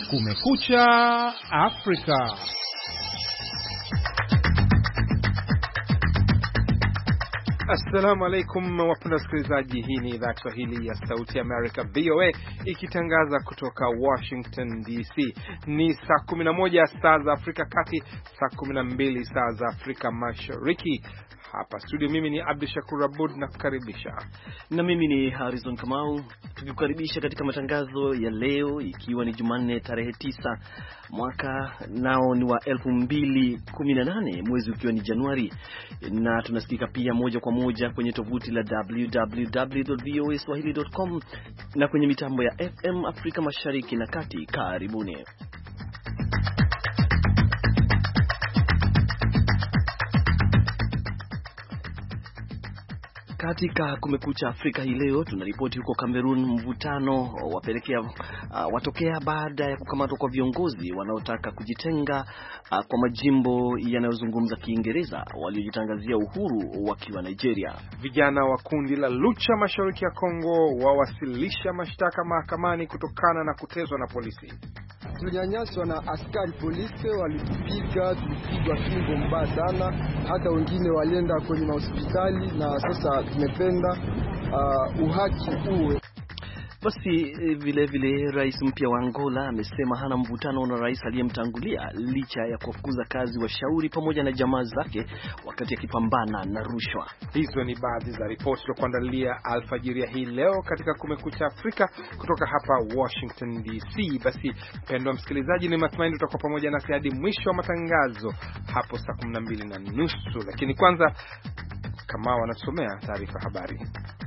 Kumekucha Afrika. Assalamu alaikum wapenda wasikilizaji, hii ni idhaa Kiswahili ya Sauti ya America VOA ikitangaza kutoka Washington DC. Ni saa 11 saa za Afrika Kati, saa 12 saa za Afrika Mashariki. Hapa studio mimi ni Abdul Shakur Abud na kukaribisha. Na mimi ni Harrison Kamau, tukikukaribisha katika matangazo ya leo ikiwa ni Jumanne tarehe 9 mwaka nao ni wa 2018, mwezi ukiwa ni Januari, na tunasikika pia moja kwa moja kwenye tovuti la www.voaswahili.com na kwenye mitambo ya FM Afrika Mashariki na Kati. Karibuni. Katika Kumekucha Afrika hii leo tunaripoti huko Cameroon, mvutano watokea baada ya kukamatwa kwa viongozi wanaotaka kujitenga kwa majimbo yanayozungumza Kiingereza waliojitangazia uhuru wakiwa Nigeria. Vijana wa kundi la Lucha mashariki ya Kongo wawasilisha mashtaka mahakamani kutokana na kuteswa na polisi. Tulinyanyaswa na askari polisi, walitupiga, tulipigwa fimbo mbaya sana, hata wengine walienda kwenye hospitali, na sasa tumependa uhaki uwe. Basi vile rais mpya wa Angola amesema hana mvutano na rais aliyemtangulia licha ya kufukuza kazi washauri pamoja na jamaa zake wakati akipambana na rushwa. Hizo ni baadhi za ripoti tulizokuandalia alfajiri hii leo katika Kumekucha Afrika kutoka hapa Washington DC. Basi mpendwa msikilizaji, ni matumaini tutakuwa pamoja nasi hadi mwisho wa matangazo hapo saa 12:30, lakini kwanza kama wanasomea taarifa habari.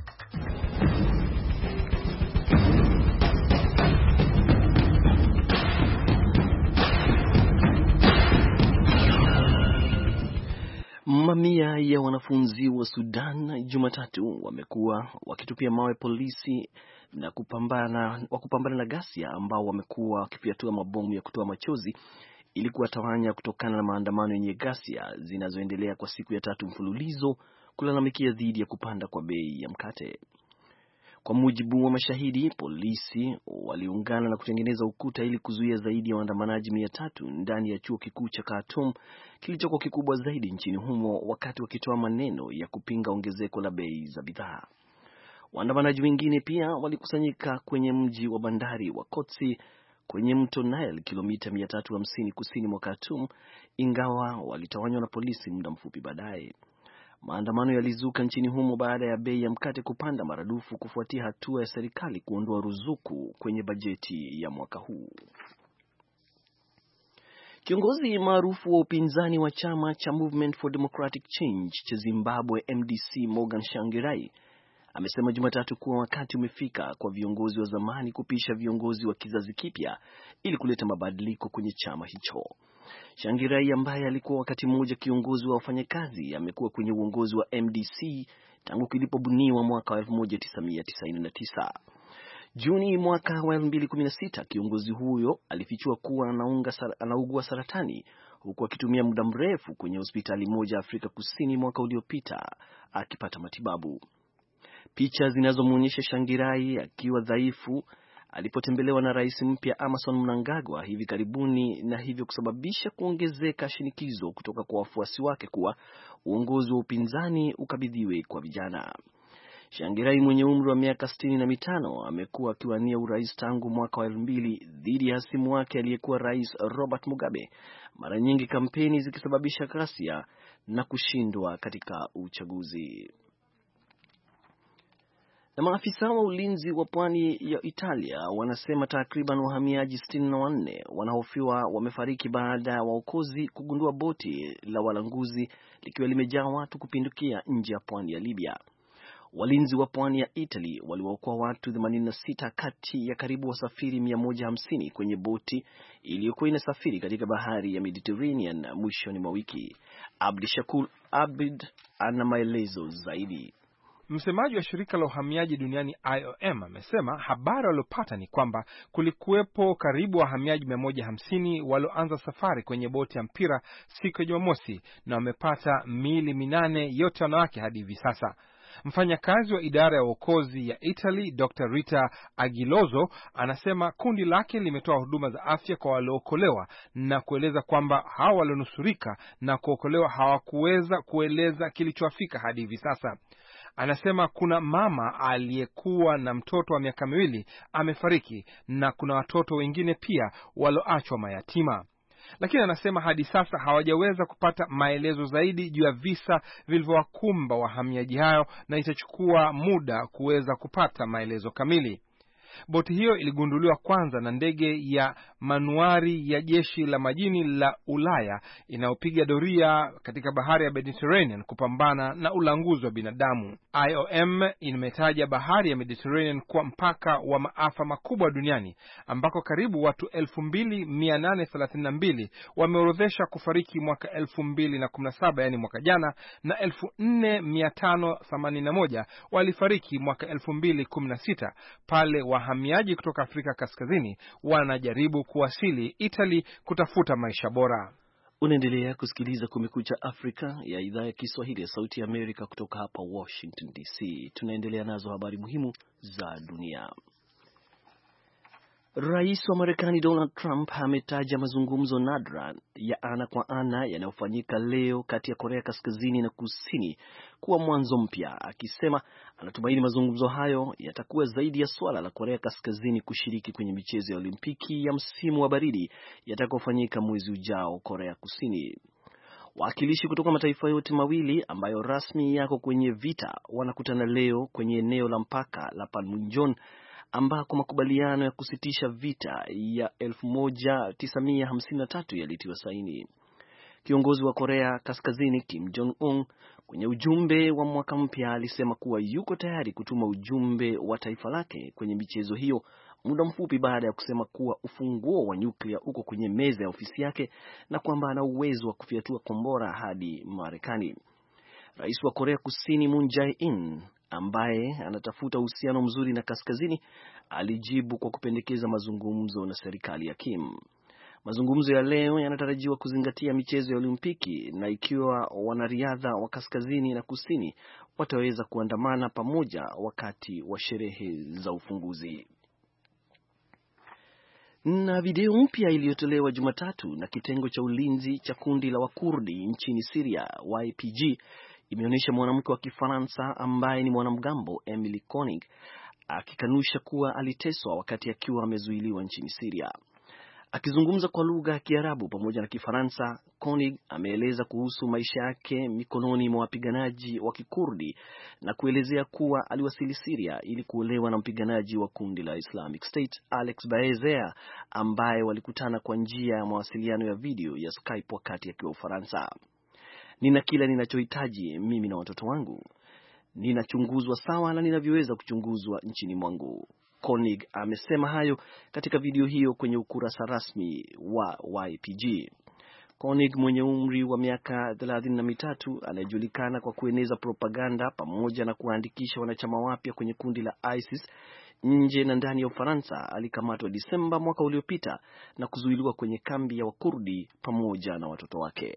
Mamia ya wanafunzi wa Sudan Jumatatu wamekuwa wakitupia mawe polisi na kupambana na ghasia ambao wamekuwa wakifyatua mabomu ya kutoa machozi ili kuwatawanya kutokana na maandamano yenye ghasia zinazoendelea kwa siku ya 3 mfululizo kulalamikia dhidi ya kupanda kwa bei ya mkate. Kwa mujibu wa mashahidi, polisi waliungana na kutengeneza ukuta ili kuzuia zaidi ya waandamanaji 300 ndani ya chuo kikuu cha Khartoum kilichoko kikubwa zaidi nchini humo, wakati wakitoa maneno ya kupinga ongezeko la bei za bidhaa. Waandamanaji wengine pia walikusanyika kwenye mji wa bandari wa Kotsi kwenye mto Nile, kilomita 350 kusini mwa Khartoum, ingawa walitawanywa na polisi muda mfupi baadaye. Maandamano yalizuka nchini humo baada ya bei ya mkate kupanda maradufu kufuatia hatua ya serikali kuondoa ruzuku kwenye bajeti ya mwaka huu. Kiongozi maarufu wa upinzani wa chama cha Movement for Democratic Change cha Zimbabwe MDC, Morgan Tsvangirai, amesema Jumatatu kuwa wakati umefika kwa viongozi wa zamani kupisha viongozi wa kizazi kipya ili kuleta mabadiliko kwenye chama hicho. Tsvangirai ambaye alikuwa wakati mmoja kiongozi wa wafanyakazi amekuwa kwenye uongozi wa MDC tangu kilipobuniwa mwaka wa 1999. Juni mwaka wa 2016 kiongozi huyo alifichua kuwa anaugua saratani huku akitumia muda mrefu kwenye hospitali moja Afrika Kusini mwaka uliopita akipata matibabu. Picha zinazomuonyesha Tsvangirai akiwa dhaifu alipotembelewa na rais mpya Emmerson Mnangagwa hivi karibuni, na hivyo kusababisha kuongezeka shinikizo kutoka kwa wafuasi wake kuwa uongozi wa upinzani ukabidhiwe kwa vijana. Tsvangirai mwenye umri wa miaka 65 amekuwa akiwania urais tangu mwaka wa 2000 dhidi ya hasimu wake aliyekuwa rais Robert Mugabe, mara nyingi kampeni zikisababisha ghasia na kushindwa katika uchaguzi. Na maafisa wa ulinzi wa pwani ya Italia wanasema takriban wahamiaji 64 wanahofiwa wamefariki baada ya waokozi kugundua boti la walanguzi likiwa limejaa watu kupindukia nje ya pwani ya Libya. Walinzi wa pwani ya Italy waliwaokoa watu 86 kati ya karibu wasafiri 150 kwenye boti iliyokuwa inasafiri katika bahari ya Mediterranean mwishoni mwa wiki. Abdi Shakur Abid ana maelezo zaidi. Msemaji wa shirika la uhamiaji duniani IOM amesema habari waliopata ni kwamba kulikuwepo karibu wahamiaji 150 walioanza safari kwenye boti ya mpira siku ya Jumamosi, na wamepata miili 8 yote wanawake hadi hivi sasa. Mfanyakazi wa idara ya uokozi ya Italy, Dr. Rita Aguilozo, anasema kundi lake limetoa huduma za afya kwa waliookolewa na kueleza kwamba hao walionusurika na kuokolewa hawakuweza kueleza kilichowafika hadi hivi sasa. Anasema kuna mama aliyekuwa na mtoto wa miaka 2 amefariki na kuna watoto wengine pia walioachwa mayatima. Lakini anasema hadi sasa hawajaweza kupata maelezo zaidi juu ya visa vilivyowakumba wahamiaji hao na itachukua muda kuweza kupata maelezo kamili. Boti hiyo iligunduliwa kwanza na ndege ya manuari ya jeshi la majini la Ulaya inayopiga doria katika bahari ya Mediterranean kupambana na ulanguzi wa binadamu. IOM imetaja bahari ya Mediterranean kuwa mpaka wa maafa makubwa duniani ambako karibu watu 2832 wameorodhesha kufariki mwaka 2017, yani mwaka jana, na 4581 walifariki mwaka 2016 pale wahamiaji kutoka Afrika Kaskazini wanajaribu kuwasili Italy kutafuta maisha bora. Unaendelea kusikiliza Kumekucha Afrika ya idhaa ya Kiswahili ya Sauti ya Amerika kutoka hapa Washington DC. Tunaendelea nazo habari muhimu za dunia. Rais wa Marekani Donald Trump ametaja mazungumzo nadra ya ana kwa ana yanayofanyika leo kati ya Korea Kaskazini na Kusini kuwa mwanzo mpya, akisema anatumaini mazungumzo hayo yatakuwa zaidi ya swala la Korea Kaskazini kushiriki kwenye michezo ya Olimpiki ya msimu wa baridi yatakayofanyika mwezi ujao Korea Kusini. Wawakilishi kutoka mataifa yote mawili ambayo rasmi yako kwenye vita wanakutana leo kwenye eneo la mpaka la Panmunjom ambako makubaliano ya kusitisha vita ya 1953 yalitiwa saini. Kiongozi wa Korea Kaskazini Kim Jong-un kwenye ujumbe wa mwaka mpya alisema kuwa yuko tayari kutuma ujumbe wa taifa lake kwenye michezo hiyo muda mfupi baada ya kusema kuwa ufunguo wa nyuklia uko kwenye meza ya ofisi yake na kwamba ana uwezo wa kufyatua kombora hadi Marekani. Rais wa Korea Kusini Moon Jae-in ambaye anatafuta uhusiano mzuri na Kaskazini alijibu kwa kupendekeza mazungumzo na serikali ya Kim. Mazungumzo ya leo yanatarajiwa kuzingatia michezo ya Olimpiki na ikiwa wanariadha wa Kaskazini na Kusini wataweza kuandamana pamoja wakati wa sherehe za ufunguzi. Na video mpya iliyotolewa Jumatatu na kitengo cha ulinzi cha kundi la Wakurdi nchini Syria YPG imeonyesha mwanamke wa Kifaransa ambaye ni mwanamgambo Emily Koenig akikanusha kuwa aliteswa wakati akiwa amezuiliwa nchini Syria. Akizungumza kwa lugha ya Kiarabu pamoja na Kifaransa, Koenig ameeleza kuhusu maisha yake mikononi mwa wapiganaji wa Kikurdi na kuelezea kuwa aliwasili Syria ili kuolewa na mpiganaji wa kundi la Islamic State Alex Baezer ambaye walikutana kwa njia ya mawasiliano ya video ya Skype wakati akiwa Ufaransa. Nina kila ninachohitaji mimi na watoto wangu. Ninachunguzwa sawa na ninavyoweza kuchunguzwa nchini mwangu. Koenig amesema hayo katika video hiyo kwenye ukurasa rasmi wa YPG. Koenig mwenye umri wa miaka 33 anayejulikana kwa kueneza propaganda pamoja na kuandikisha wanachama wapya kwenye kundi la ISIS nje na ndani ya Ufaransa alikamatwa Disemba mwaka uliopita na kuzuiliwa kwenye kambi ya Wakurdi pamoja na watoto wake.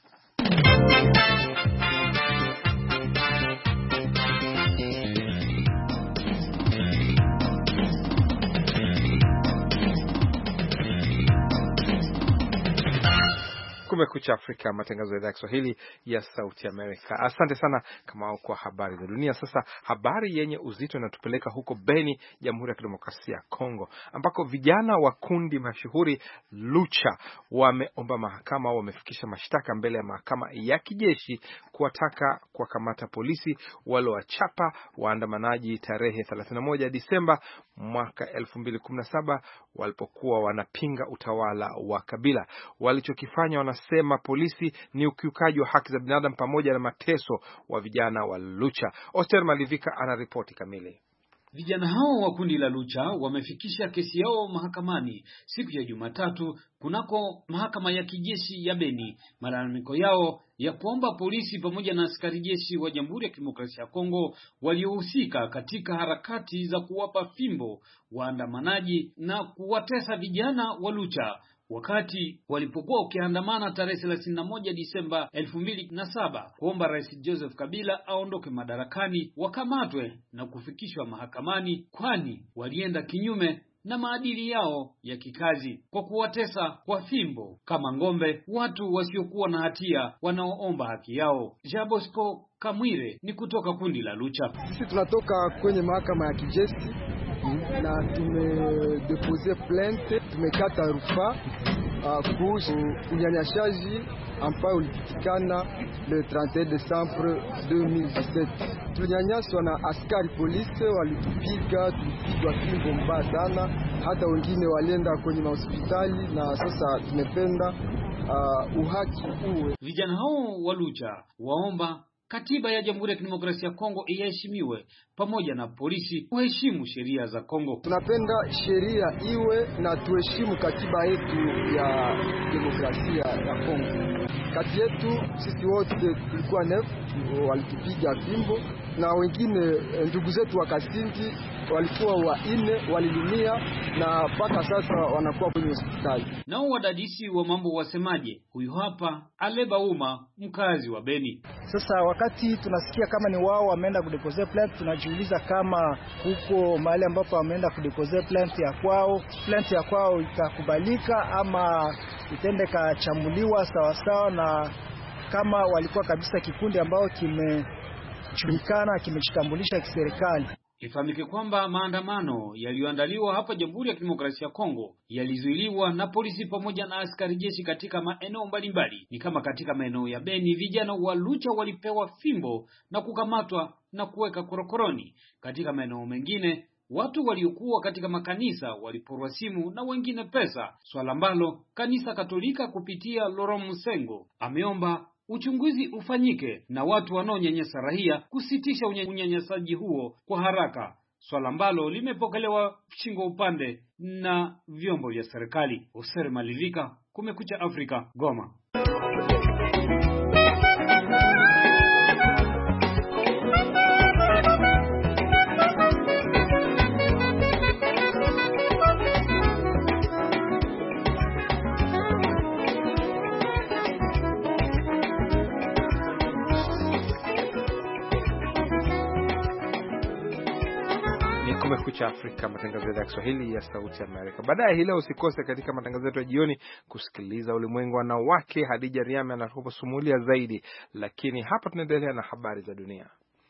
Kumekucha Afrika, matangazo ya idhaa ya Kiswahili ya Sauti Amerika. Asante sana kama kwa habari za dunia. Sasa habari yenye uzito inatupeleka huko Beni, Jamhuri ya Kidemokrasia ya Kongo, ambako vijana wa kundi mashuhuri Lucha wameomba mahakama, wamefikisha mashtaka mbele ya mahakama ya kijeshi kuwataka kuwakamata polisi waliowachapa waandamanaji tarehe 31 Disemba mwaka 2017 walipokuwa wanapinga utawala wa Kabila. Walichokifanya, wanasema polisi, ni ukiukaji wa haki za binadamu pamoja na mateso wa vijana wa Lucha. Oster Malivika ana ripoti kamili. Vijana hao wa kundi la Lucha wamefikisha kesi yao mahakamani siku ya Jumatatu kunako mahakama ya kijeshi ya Beni. Malalamiko yao ya kuomba polisi pamoja na askari jeshi wa Jamhuri ya Kidemokrasia ya Kongo waliohusika katika harakati za kuwapa fimbo waandamanaji na kuwatesa vijana wa Lucha wakati walipokuwa ukiandamana tarehe 31 Disemba 2007 kuomba Rais Joseph Kabila aondoke madarakani, wakamatwe na kufikishwa mahakamani, kwani walienda kinyume na maadili yao ya kikazi kwa kuwatesa kwa fimbo kama ng'ombe watu wasiokuwa na hatia wanaoomba haki yao. Jabosco Kamwire ni kutoka kundi la Lucha. Sisi tunatoka kwenye mahakama ya kijeshi na tumedepose plainte, tumekata rufaa kuhusu unyanyashaji ambayo ulipitikana le 31 Desembre 2017. Tulinyanyaswa na askari polisi, walitupiga, tulipigwa fimbo mbaya sana, hata wengine walienda kwenye hospitali, na sasa tumependa uhaki uwe. Vijana hao wa Lucha waomba katiba ya Jamhuri ya Kidemokrasia ya Kongo iheshimiwe pamoja na polisi kuheshimu sheria za Kongo. Tunapenda sheria iwe na tuheshimu katiba yetu ya demokrasia ya Kongo. Kati yetu sisi wote tulikuwa walitupiga fimbo, na wengine ndugu zetu wa Kasindi walikuwa waine walilumia, na mpaka sasa wanakuwa kwenye hospitali. Nao wadadisi wa mambo wasemaje? Huyu hapa Aleba Uma, mkazi wa Beni. Sasa wakati tunasikia kama ni wao wameenda kudepose plant, tunajiuliza kama huko mahali ambapo wameenda kudepose plant ya kwao itakubalika ama itende kachamuliwa sawasawa, na kama walikuwa kabisa kikundi ambao kimejulikana, kimejitambulisha kiserikali. Ifahamike kwamba maandamano yaliyoandaliwa hapa Jamhuri ya Kidemokrasia ya Kongo yalizuiliwa na polisi pamoja na askari jeshi katika maeneo mbalimbali. Ni kama katika maeneo ya Beni, vijana wa Lucha walipewa fimbo na kukamatwa na kuweka korokoroni. Katika maeneo mengine watu waliokuwa katika makanisa waliporwa simu na wengine pesa, swala ambalo kanisa Katolika kupitia Laurent Musengo ameomba uchunguzi ufanyike na watu wanaonyanyasa raia kusitisha unyanyasaji huo kwa haraka, swala ambalo limepokelewa shingo upande na vyombo vya serikali. Osere Malivika, Kumekucha Afrika, Goma. Kumekucha Afrika, matangazo ya Kiswahili ya Sauti ya Amerika. Baadaye hii leo usikose katika matangazo yetu ya jioni kusikiliza Ulimwengu Wanawake. Hadija Riame anatusumulia zaidi, lakini hapa tunaendelea na habari za dunia.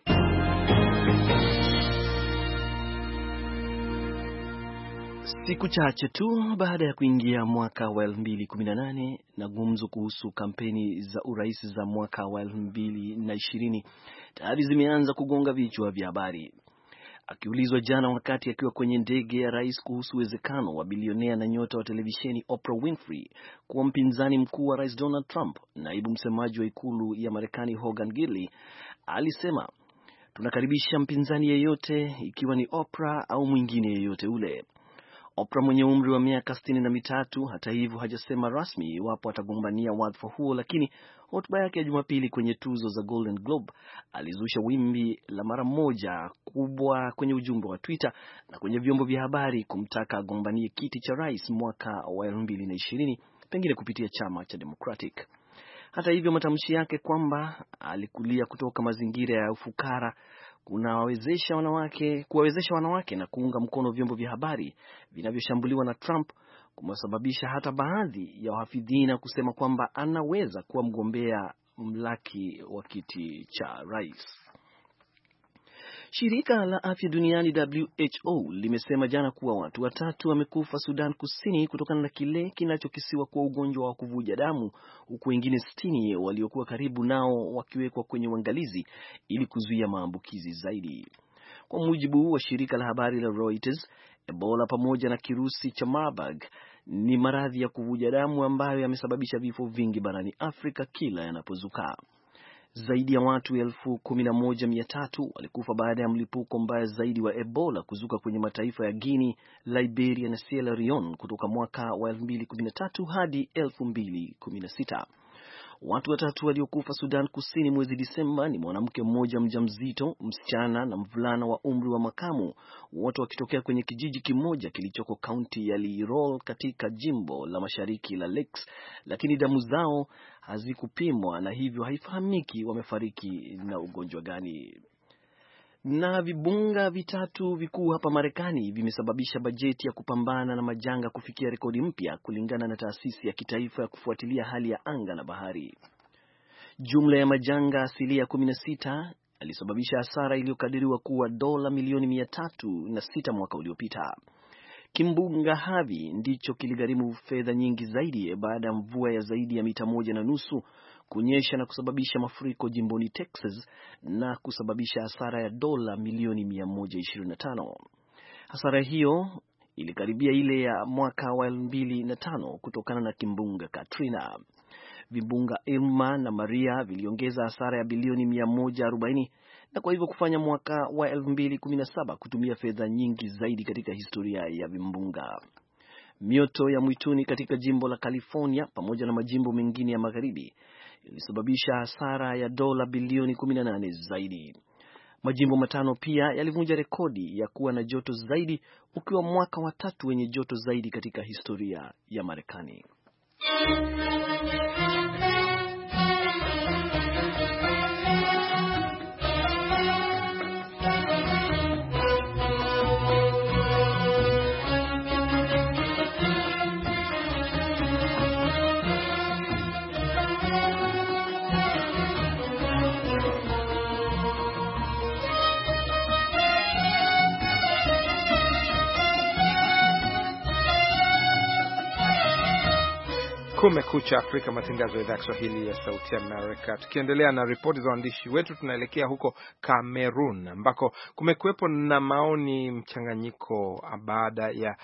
Siku chache tu baada ya kuingia mwaka wa 2018 na gumzo kuhusu kampeni za urais za mwaka wa 2020 tayari zimeanza kugonga vichwa vya habari. Akiulizwa jana wakati akiwa kwenye ndege ya rais kuhusu uwezekano wa bilionea na nyota wa televisheni Oprah Winfrey kuwa mpinzani mkuu wa Rais Donald Trump, naibu msemaji wa ikulu ya Marekani Hogan Gidley alisema, tunakaribisha mpinzani yeyote, ikiwa ni Oprah au mwingine yeyote ule. Oprah mwenye umri wa miaka 63 hata hivyo hajasema rasmi iwapo atagombania wadhifa huo, lakini hotuba yake ya Jumapili kwenye tuzo za Golden Globe alizusha wimbi la mara moja kubwa kwenye ujumbe wa Twitter na kwenye vyombo vya habari kumtaka agombanie kiti cha rais mwaka wa 2020, pengine kupitia chama cha Democratic. Hata hivyo, matamshi yake kwamba alikulia kutoka mazingira ya ufukara kuwawezesha wanawake na kuunga mkono vyombo vya habari vinavyoshambuliwa na Trump kumesababisha hata baadhi ya wahafidhina kusema kwamba anaweza kuwa mgombea mlaki wa kiti cha rais. Shirika la Afya Duniani WHO limesema jana kuwa watu 3 wamekufa Sudan Kusini kutokana na kile kinachokisiwa kuwa ugonjwa wa kuvuja damu, huku wengine 60 waliokuwa karibu nao wakiwekwa kwenye uangalizi ili kuzuia maambukizi zaidi. Kwa mujibu wa shirika la habari la Reuters, Ebola pamoja na kirusi cha Marburg ni maradhi ya kuvuja damu ambayo yamesababisha vifo vingi barani Afrika kila yanapozuka. Zaidi ya watu 11,300 walikufa baada ya mlipuko mbaya zaidi wa Ebola kuzuka kwenye mataifa ya Guinea, Liberia na Sierra Leone kutoka mwaka wa 2013 hadi 2016. Watu watatu waliokufa Sudan Kusini mwezi Disemba ni mwanamke mmoja mjamzito, msichana na mvulana wa umri wa makamu, wote wakitokea kwenye kijiji kimoja kilichoko kaunti ya Lirol katika jimbo la mashariki la Lakes, lakini damu zao hazikupimwa na hivyo haifahamiki wamefariki na ugonjwa gani. Na vibunga vitatu vikuu hapa Marekani vimesababisha bajeti ya kupambana na majanga kufikia rekodi mpya kulingana na taasisi ya kitaifa ya kufuatilia hali ya anga na bahari. Jumla ya majanga asilia 16 yalisababisha hasara iliyokadiriwa kuwa dola milioni 306 mwaka uliopita. Kimbunga Harvey ndicho kiligharimu fedha nyingi zaidi baada ya mvua ya zaidi ya mita 1.5 kunyesha na kusababisha mafuriko jimboni Texas na kusababisha hasara ya dola milioni 125. Hasara hiyo ilikaribia ile ya mwaka wa 2005 kutokana na kimbunga Katrina. Vimbunga Irma na Maria viliongeza hasara ya bilioni 140 na kwa hivyo kufanya mwaka wa 2017 kutumia fedha nyingi zaidi katika historia ya vimbunga. Mioto ya mwituni katika jimbo la California pamoja na majimbo mengine ya magharibi ilisababisha hasara ya dola bilioni 18 zaidi. Majimbo matano pia yalivunja rekodi ya kuwa na joto zaidi, ukiwa mwaka wa 3 wenye joto zaidi katika historia ya Marekani. Kumekucha Afrika, matangazo ya idhaa ya Kiswahili ya Sauti ya Amerika. Tukiendelea na ripoti za waandishi wetu, tunaelekea huko Cameroon ambako kumekuwepo na maoni mchanganyiko baada ya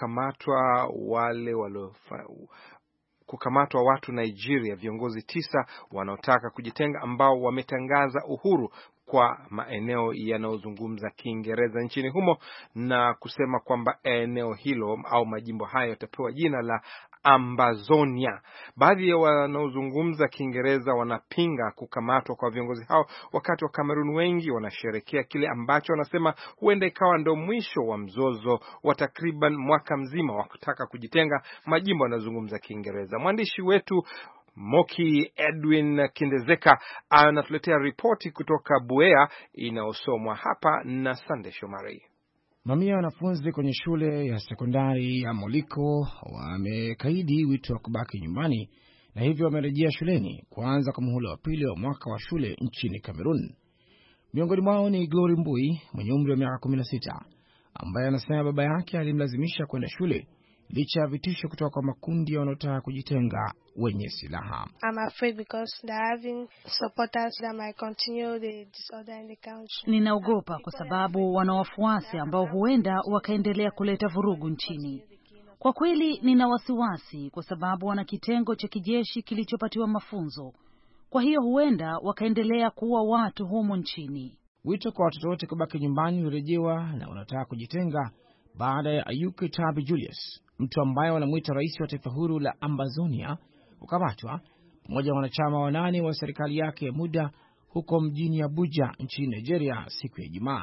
kukamatwa watu Nigeria, viongozi 9 wanaotaka kujitenga ambao wametangaza uhuru kwa maeneo yanayozungumza Kiingereza nchini humo na kusema kwamba eneo hilo au majimbo hayo yatapewa jina la Ambazonia. Baadhi ya wanaozungumza Kiingereza wanapinga kukamatwa kwa viongozi hao, wakati wa Cameroon wengi wanasherekea kile ambacho wanasema huenda ikawa ndio mwisho wa mzozo wa takriban mwaka mzima wa kutaka kujitenga majimbo yanayozungumza Kiingereza. Mwandishi wetu Moki Edwin Kindezeka anatuletea ripoti kutoka Buea inayosomwa hapa na Sande Shomari. Mamia wanafunzi kwenye shule ya sekondari ya Moliko wamekaidi wito wa kubaki nyumbani na hivyo wamerejea shuleni kuanza kwa muhula wa pili wa mwaka wa shule nchini Cameroon. Miongoni mwao ni Glory Mbui mwenye umri wa miaka 16 ambaye anasema baba yake alimlazimisha kwenda shule licha ya vitisho kutoka kwa makundi wanaotaka kujitenga wenye silaha. I'm afraid because they're having supporters that might continue the disorder in the country. Ninaogopa kwa sababu wana wafuasi ambao huenda wakaendelea kuleta vurugu nchini. Kwa kweli nina wasiwasi kwa sababu wana kitengo cha kijeshi kilichopatiwa mafunzo. Kwa hiyo huenda wakaendelea kuua watu humo nchini. Wito kwa watoto wote kubaki nyumbani ulirejewa na wanataka kujitenga baada ya Ayuki Tabi Julius, mtu ambaye wanamuita rais wa taifa huru la Ambazonia, kukamatwa pamoja na wanachama 8 wa serikali yake ya muda huko mjini Abuja nchini Nigeria siku ya Ijumaa.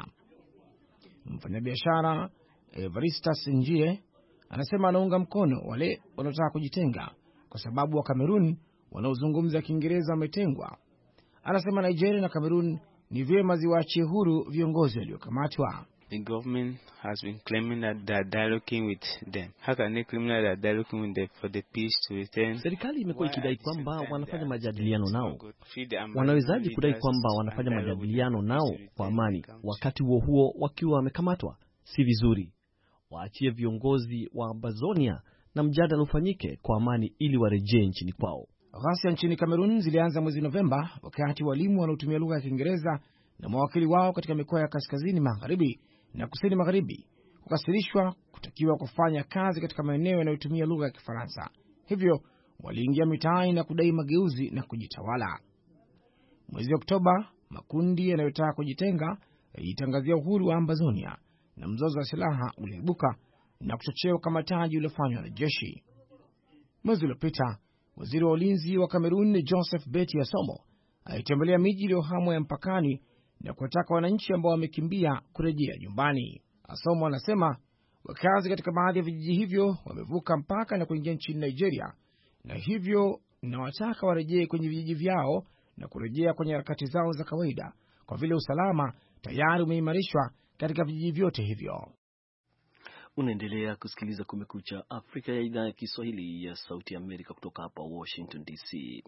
Mfanyabiashara Evaristas Njie anasema anaunga mkono wale wanaotaka kujitenga kwa sababu wa Cameroon wanaozungumza Kiingereza wametengwa. Anasema Nigeria na Cameroon ni vyema ziwaachie huru viongozi waliokamatwa. The government has been claiming that they are dialoguing with them. How can they claim that they are dialoguing with them for the peace to return? Serikali imekuwa ikidai kwamba wanafanya majadiliano nao. Wanawezaje kudai kwamba wanafanya majadiliano nao kwa amani wakati huo wakiwa wamekamatwa? Si vizuri. Waachie viongozi wa Ambazonia na mjadala ufanyike kwa amani ili warejee nchini kwao. Ghasia nchini Cameroon zilianza mwezi Novemba wakati walimu wanaotumia lugha ya Kiingereza na mawakili wao katika mikoa ya kaskazini magharibi na kusini magharibi kukasirishwa kutakiwa kufanya kazi katika maeneo yanayotumia lugha ya Kifaransa. Hivyo waliingia mitaani na kudai mageuzi na kujitawala. Mwezi Oktoba, makundi yanayotaka kujitenga yalitangazia uhuru wa Ambazonia na mzozo wa silaha uliibuka na kuchochea ukamataji uliofanywa na jeshi. Mwezi uliopita, Waziri wa ulinzi wa Kamerun Joseph Beti Asomo alitembelea miji iliyohamwa ya mpakani na kuwataka wananchi ambao wamekimbia kurejea nyumbani. Asomo anasema wakazi katika baadhi ya vijiji hivyo wamevuka mpaka na kuingia nchini Nigeria, na hivyo nawataka warejee kwenye vijiji vyao na kurejea kwenye harakati zao za kawaida, kwa vile usalama tayari umeimarishwa katika vijiji vyote hivyo. Unaendelea kusikiliza Kumekucha Afrika ya idhaa ya Kiswahili ya Sauti ya Amerika kutoka hapa Washington DC.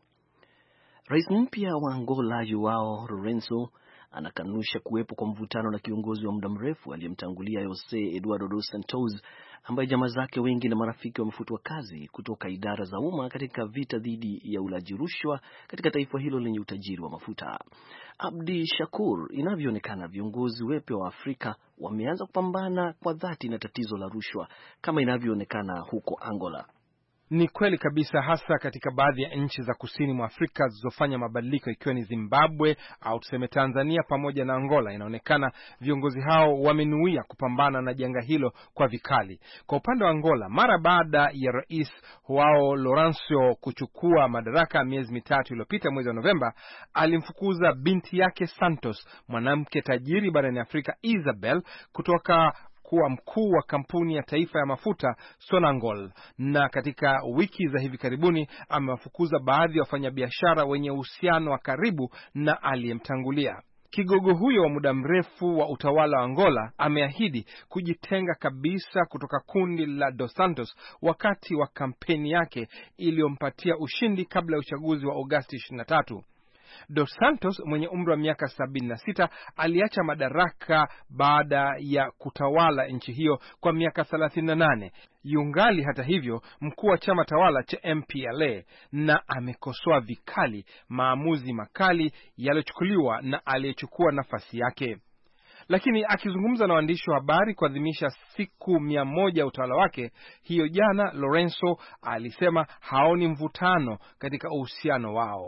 Rais mpya wa Angola Joao Lourenço anakanusha kuwepo kwa mvutano na kiongozi wa muda mrefu aliyemtangulia Jose Eduardo dos Santos, ambaye jamaa zake wengi na marafiki wamefutwa kazi kutoka idara za umma katika vita dhidi ya ulaji rushwa katika taifa hilo lenye utajiri wa mafuta. Abdi Shakur, inavyoonekana viongozi wapya wa Afrika wameanza kupambana kwa dhati na tatizo la rushwa kama inavyoonekana huko Angola. Ni kweli kabisa, hasa katika baadhi ya nchi za kusini mwa Afrika zilizofanya mabadiliko, ikiwa ni Zimbabwe au tuseme Tanzania pamoja na Angola. Inaonekana viongozi hao wamenuia kupambana na janga hilo kwa vikali. Kwa upande wa Angola, mara baada ya Rais Joao Lourenço kuchukua madaraka miezi mitatu iliyopita, mwezi wa Novemba, alimfukuza binti yake Santos, mwanamke tajiri barani Afrika, Isabel, kutoka kuwa mkuu wa kampuni ya taifa ya mafuta Sonangol, na katika wiki za hivi karibuni amewafukuza baadhi ya wafanyabiashara wenye uhusiano wa karibu na aliyemtangulia. Kigogo huyo wa muda mrefu wa utawala wa Angola ameahidi kujitenga kabisa kutoka kundi la Dos Santos wakati wa kampeni yake iliyompatia ushindi kabla ya uchaguzi wa Agosti 23. Dos Santos mwenye umri wa miaka 76 aliacha madaraka baada ya kutawala nchi hiyo kwa miaka 38. Yungali hata hivyo mkuu wa chama tawala cha MPLA, na amekosoa vikali maamuzi makali yaliyochukuliwa na aliyechukua nafasi yake. Lakini akizungumza na waandishi wa habari kuadhimisha siku 100 ya utawala wake hiyo jana, Lourenço alisema haoni mvutano katika uhusiano wao.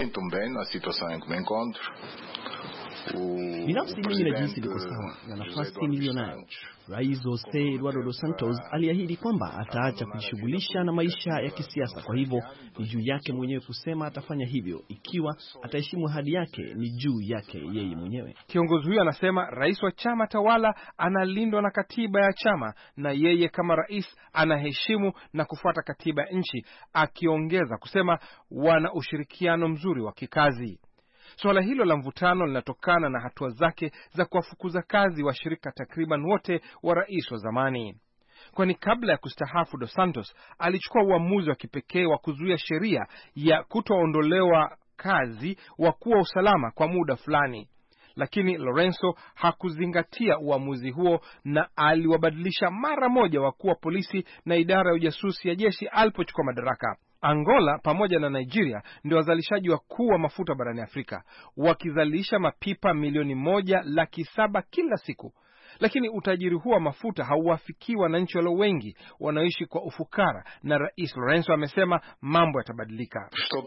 Binafsi mimi najihisi liko sawa na nafasi niliyonayo. Rais Jose Eduardo dos Santos aliahidi kwamba ataacha kujishughulisha na maisha ya kisiasa, kwa hivyo ni juu yake mwenyewe kusema atafanya hivyo. Ikiwa ataheshimu ahadi yake ni juu yake yeye mwenyewe. Kiongozi huyo anasema rais wa chama tawala analindwa na katiba ya chama na yeye kama rais anaheshimu na kufuata katiba ya nchi, akiongeza kusema wana ushirikiano mzuri wa kikazi. Suala hilo la mvutano linatokana na hatua zake za kuwafukuza kazi washirika takriban wote wa rais wa zamani. Kwani kabla ya kustahafu Dos Santos alichukua uamuzi wa kipekee wa kuzuia sheria ya kutoondolewa kazi wakuu wa usalama kwa muda fulani. Lakini Lourenço hakuzingatia uamuzi huo na aliwabadilisha mara moja wakuu wa polisi na idara ya ujasusi ya jeshi alipochukua madaraka. Angola pamoja na Nigeria ndio wazalishaji wakuu wa mafuta barani Afrika, wakizalisha mapipa milioni 1.7 kila siku. Lakini utajiri huo wa mafuta hauwafikii wananchi walio wengi wanaoishi kwa ufukara, na Rais Lourenço amesema mambo yatabadilika.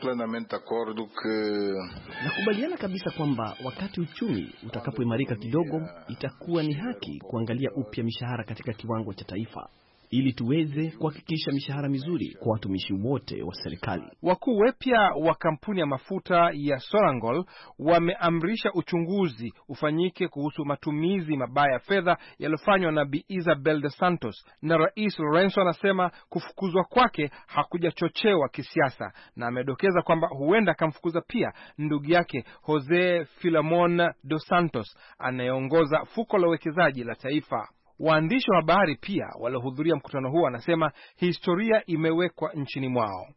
Nakubaliana kabisa kwamba wakati uchumi utakapoimarika kidogo, itakuwa ni haki kuangalia upya mishahara katika kiwango cha taifa, ili tuweze kuhakikisha mishahara mizuri kwa watumishi wote wa serikali. Wakuu wapya wa kampuni ya mafuta ya Sonangol wameamrisha uchunguzi ufanyike kuhusu matumizi mabaya ya fedha yaliyofanywa na Bi Isabel dos Santos, na Rais Lourenço anasema kufukuzwa kwake hakujachochewa kisiasa, na amedokeza kwamba huenda akamfukuza pia ndugu yake Jose Filemon dos Santos anayeongoza fuko la uwekezaji la taifa. Waandishi wa habari pia waliohudhuria mkutano huo wanasema historia imewekwa nchini mwao.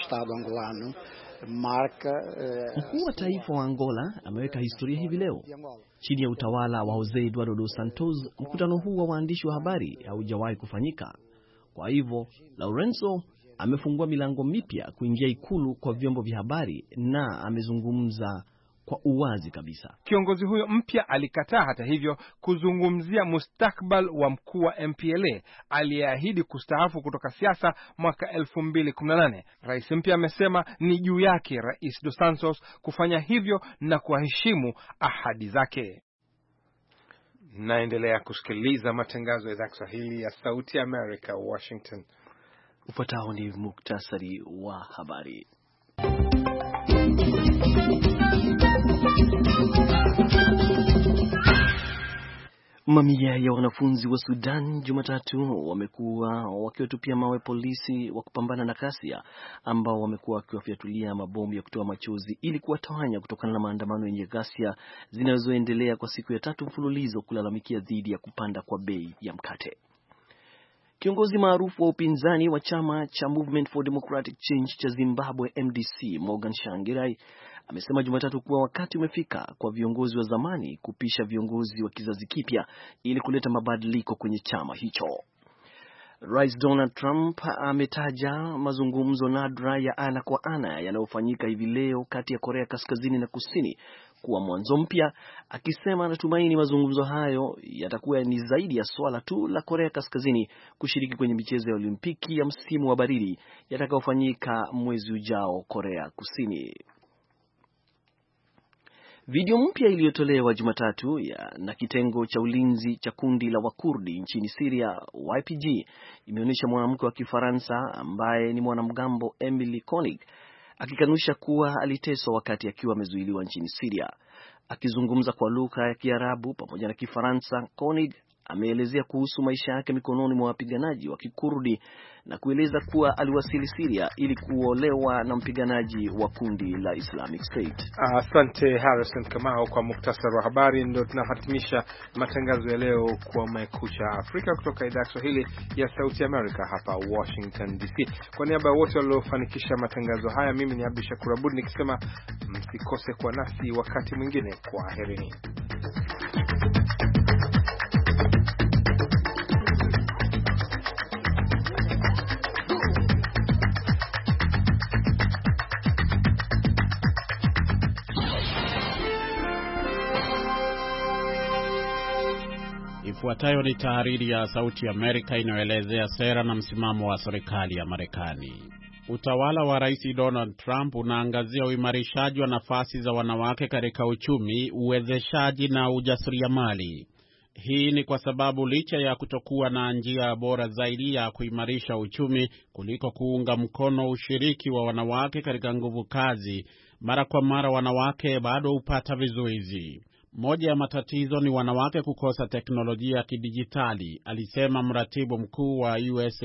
Mkuu wa taifa wa Angola ameweka historia hivi leo chini ya utawala wa Jose Eduardo dos Santos. Mkutano huu wa waandishi wa habari haujawahi kufanyika. Kwa hivyo Lourenço amefungua milango mipya kuingia ikulu kwa vyombo vya habari na amezungumza kwa uwazi kabisa. Kiongozi huyo mpya alikataa hata hivyo kuzungumzia mustakbal wa mkuu wa MPLA aliyeahidi kustaafu kutoka siasa mwaka 2018. Rais mpya amesema ni juu yake Rais Dos Santos kufanya hivyo na kuheshimu ahadi zake. Naendelea kusikiliza matangazo ya idhaa ya Kiswahili ya Sauti ya Amerika, Washington. Ufuatao ni muktasari wa habari. Mamia ya wanafunzi wa Sudan Jumatatu wamekuwa wakiwatupia mawe polisi wa kupambana na ghasia ambao wamekuwa wakiwafyatulia mabomu ya kutoa machozi ili kuwatawanya kutokana na maandamano yenye ghasia zinazoendelea kwa siku ya 3 mfululizo kulalamikia dhidi ya kupanda kwa bei ya mkate. Kiongozi maarufu wa upinzani wa chama cha Movement for Democratic Change cha Zimbabwe MDC, Morgan Tsvangirai, amesema Jumatatu kuwa wakati umefika kwa viongozi wa zamani kupisha viongozi wa kizazi kipya ili kuleta mabadiliko kwenye chama hicho. Rais Donald Trump ametaja mazungumzo nadra ya ana kwa ana yanayofanyika hivi leo kati ya Korea Kaskazini na Kusini kuwa mwanzo mpya, akisema anatumaini mazungumzo hayo yatakuwa ni zaidi ya swala tu la Korea Kaskazini kushiriki kwenye michezo ya Olimpiki ya msimu wa baridi yatakayofanyika mwezi ujao Korea Kusini. Video mpya iliyotolewa Jumatatu na kitengo cha ulinzi cha kundi la Wakurdi nchini Syria YPG imeonyesha mwanamke wa Kifaransa ambaye ni mwanamgambo Emily Koenig akikanusha kuwa aliteswa wakati akiwa amezuiliwa nchini Syria. Akizungumza kwa lugha ya Kiarabu pamoja na Kifaransa, Koenig ameelezea kuhusu maisha yake mikononi mwa wapiganaji wa Kikurdi na kueleza kuwa aliwasili Syria ili kuolewa na mpiganaji wa kundi la Islamic State. Asante Harrison Kamau kwa muktasari wa habari. Ndio tunahitimisha matangazo ya leo kwa Kumekucha Afrika kutoka idhaa ya Kiswahili ya Sauti America hapa Washington DC. Kwa niaba ya wote waliofanikisha matangazo haya, mimi ni Abdi Shakur Abud nikisema msikose kwa nasi wakati mwingine. Kwaherini. Ifuatayo ni tahariri ya Sauti ya Amerika inayoelezea sera na msimamo wa serikali ya Marekani. Utawala wa Rais Donald Trump unaangazia uimarishaji wa nafasi za wanawake katika uchumi, uwezeshaji na ujasiriamali. Hii ni kwa sababu licha ya kutokuwa na njia bora zaidi ya kuimarisha uchumi kuliko kuunga mkono ushiriki wa wanawake katika nguvu kazi, mara kwa mara wanawake bado hupata vizuizi. Moja ya matatizo ni wanawake kukosa teknolojia ya kidijitali, alisema mratibu mkuu wa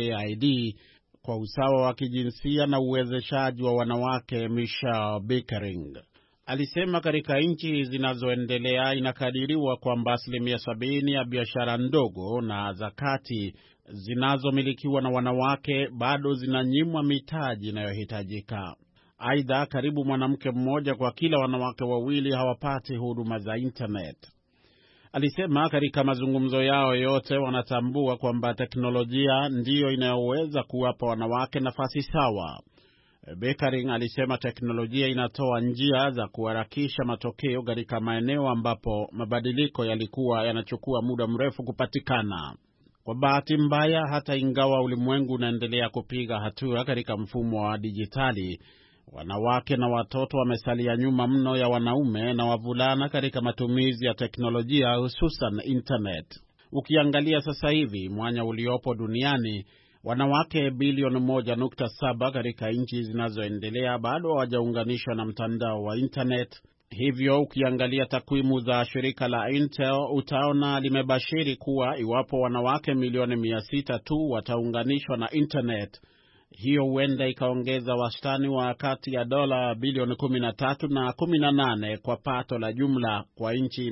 USAID kwa usawa wa kijinsia na uwezeshaji wa wanawake Michelle Bickering. Alisema katika nchi zinazoendelea inakadiriwa kwamba 70% ya biashara ndogo na za kati zinazomilikiwa na wanawake bado zinanyimwa mitaji inayohitajika. Aidha, karibu mwanamke mmoja kwa kila wanawake wawili hawapati huduma za internet. Alisema katika mazungumzo yao yote wanatambua kwamba teknolojia ndiyo inayoweza kuwapa wanawake nafasi sawa. Bickering alisema teknolojia inatoa njia za kuharakisha matokeo katika maeneo ambapo mabadiliko yalikuwa yanachukua muda mrefu kupatikana. Kwa bahati mbaya, hata ingawa ulimwengu unaendelea kupiga hatua katika mfumo wa dijitali, wanawake na watoto wamesalia nyuma mno ya wanaume na wavulana katika matumizi ya teknolojia, hususan internet. Ukiangalia sasa hivi mwanya uliopo duniani, wanawake bilioni 1.7 katika nchi zinazoendelea bado hawajaunganishwa na mtandao wa internet. Hivyo ukiangalia takwimu za shirika la Intel utaona limebashiri kuwa iwapo wanawake milioni 600 tu wataunganishwa na internet, hiyo huenda ikaongeza wastani wa kati ya dola bilioni 13 na 18 kwa pato la jumla kwa nchi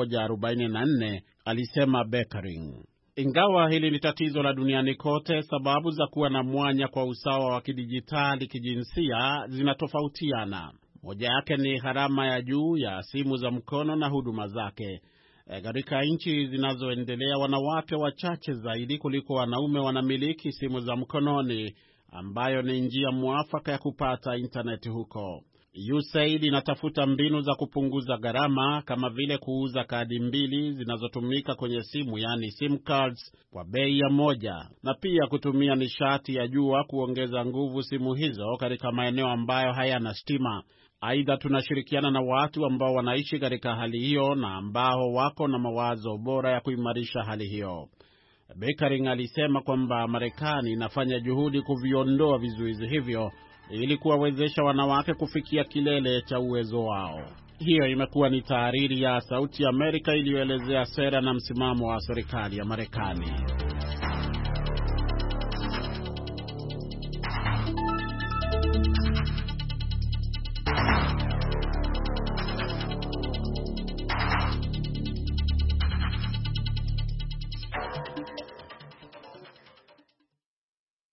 144, alisema Bickering. Ingawa hili ni tatizo la duniani kote, sababu za kuwa na mwanya kwa usawa wa kidijitali kijinsia zinatofautiana. Moja yake ni gharama ya juu ya simu za mkono na huduma zake. Katika nchi zinazoendelea, wanawake wachache zaidi kuliko wanaume wanamiliki simu za mkononi, ambayo ni njia mwafaka ya kupata intaneti huko. USAID inatafuta mbinu za kupunguza gharama kama vile kuuza kadi mbili zinazotumika kwenye simu, yani SIM cards, kwa bei ya moja, na pia kutumia nishati ya jua kuongeza nguvu simu hizo katika maeneo ambayo hayana stima. Aidha, tunashirikiana na watu ambao wanaishi katika hali hiyo na ambao wako na mawazo bora ya kuimarisha hali hiyo. Bickering alisema kwamba Marekani inafanya juhudi kuviondoa vizuizi hivyo ili kuwawezesha wanawake kufikia kilele cha uwezo wao. Hiyo imekuwa ni tahariri ya Sauti ya Amerika iliyoelezea sera na msimamo wa serikali ya Marekani.